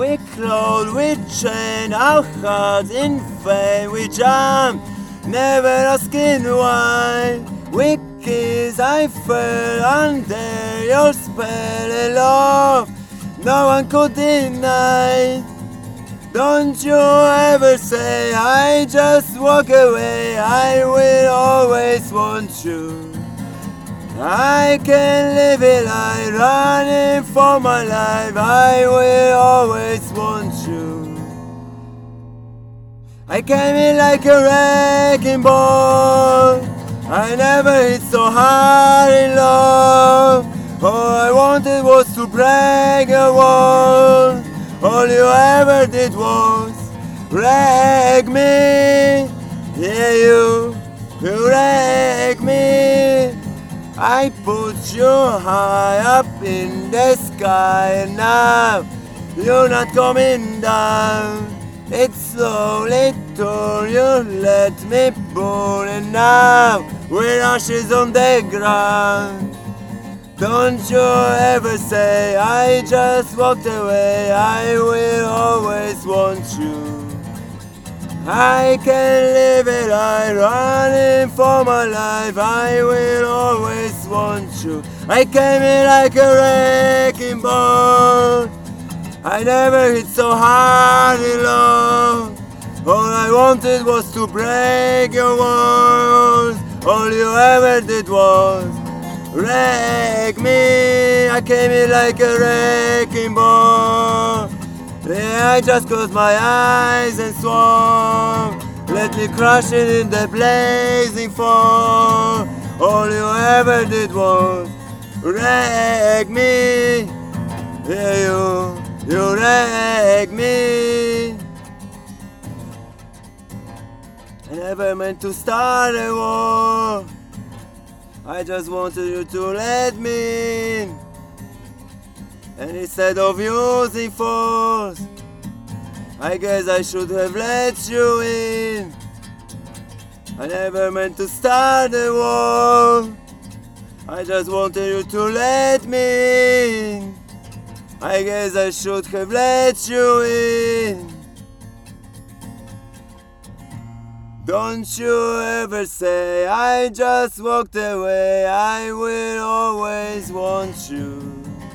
we clothe, we chain our hearts in vain. We jump, never asking why. We kiss, I fell under your spell of love. No one could deny. Don't you ever say I just walk away. I will always want you. I can live it like running for my life. I will always want you. I came in like a wrecking ball. I never hit so hard in love. All I wanted was to break a wall. All you ever did was wreck me. Yeah, you wreck me. I put you high up in the sky, and now you're not coming down. It slowly tore you, let me burn, and now we're ashes on the ground. Don't you ever say I just walked away. I will always want you. I can live it, I'm running for my life. I will always want you. I came in like a wrecking ball. I never hit so hard in love. All I wanted was to break your walls. All you ever did was wreck me. I came in like a wrecking ball. Yeah, I just closed my eyes and swore. Let me crush it in the blazing fall. All you ever did was wreck me. Yeah, you wreck me. I never meant to start a war. I just wanted you to let me in. And instead of using force, I guess I should have let you in. I never meant to start a war. I just wanted you to let me in. I guess I should have let you in. Don't you ever say I just walked away. I will always want you.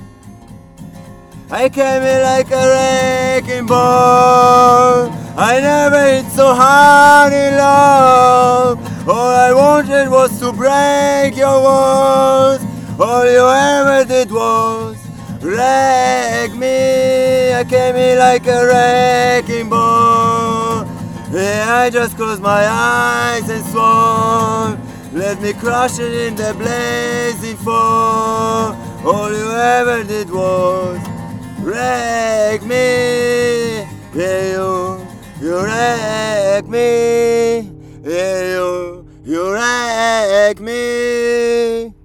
I came in like a wrecking ball. I never hit so hard in love. All I wanted was to break your walls. All you ever did was wreck me. I came in like a wrecking ball. Yeah, I just closed my eyes and swore. Let me crush it in the blazing fall. All you ever did was wreck me. Yeah, you wreck me. Yeah, you wreck me.